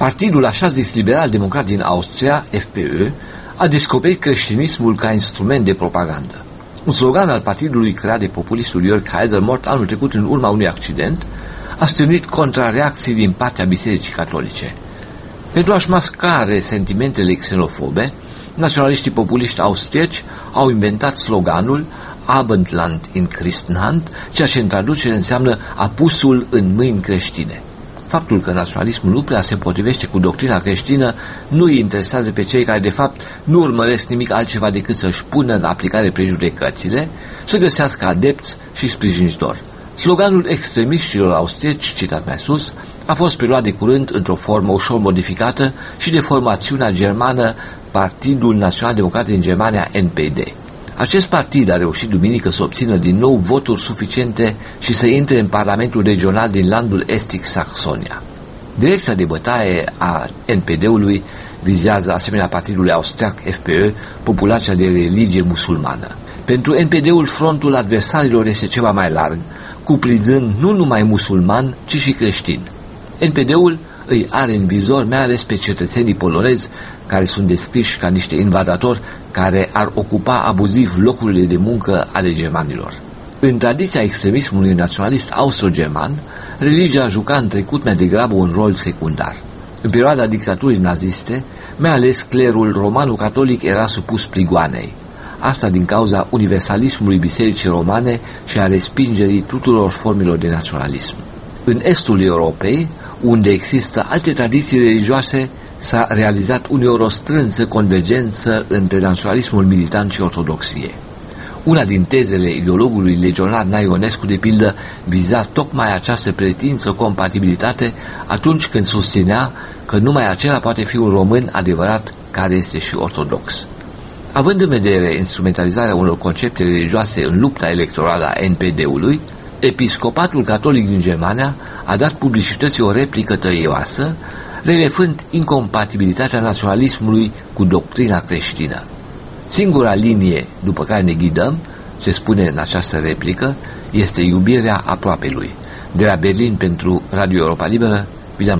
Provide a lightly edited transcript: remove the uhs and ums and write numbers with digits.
Partidul așa zis liberal-democrat din Austria, FPÖ, a descoperit creștinismul ca instrument de propagandă. Un slogan al partidului creat de populistul Jörg Haider, mort anul trecut în urma unui accident, a stârnit contrareacții din partea Bisericii Catolice. Pentru a-și masca resentimentele xenofobe, naționaliștii populiști austrieci au inventat sloganul Abendland in Christenhand, ceea ce în traducere înseamnă apusul în mâini creștine. Faptul că naționalismul nu prea se potrivește cu doctrina creștină nu îi interesează pe cei care de fapt nu urmăresc nimic altceva decât să-și pună în aplicare prejudecățile, să găsească adepți și sprijinitori. Sloganul extremiștilor austrieci, citat mai sus, a fost preluat de curând într-o formă ușor modificată și de formațiunea germană Partidul Național Democrat din Germania, NPD. Acest partid a reușit duminică să obțină din nou voturi suficiente și să intre în Parlamentul Regional din landul estic Saxonia. Direcția de bătaie a NPD-ului vizează, asemenea partidului austriac FPÖ, populația de religie musulmană. Pentru NPD-ul, frontul adversarilor este ceva mai larg, cuprinzând nu numai musulman, ci și creștin. NPD-ul îi are în vizor mai ales pe cetățenii polonezi, care sunt descriși ca niște invadatori care ar ocupa abuziv locurile de muncă ale germanilor. În tradiția extremismului naționalist austro-german, religia juca în trecut mai degrabă un rol secundar. În perioada dictaturii naziste, mai ales clerul romano-catolic era supus prigoanei. Asta din cauza universalismului Bisericii Romane și a respingerii tuturor formelor de naționalism. În estul Europei, unde există alte tradiții religioase, s-a realizat uneori o strânsă convergență între naționalismul militant și ortodoxie. Una din tezele ideologului legionar Naionescu, de pildă, viza tocmai această pretință compatibilitate atunci când susținea că numai acela poate fi un român adevărat care este și ortodox. Având în vedere instrumentalizarea unor concepte religioase în lupta electorală a NPD-ului, Episcopatul Catolic din Germania a dat publicității o replică tăioasă, relevând incompatibilitatea naționalismului cu doctrina creștină. Singura linie după care ne ghidăm, se spune în această replică, este iubirea aproapelui. De la Berlin pentru Radio Europa Liberă,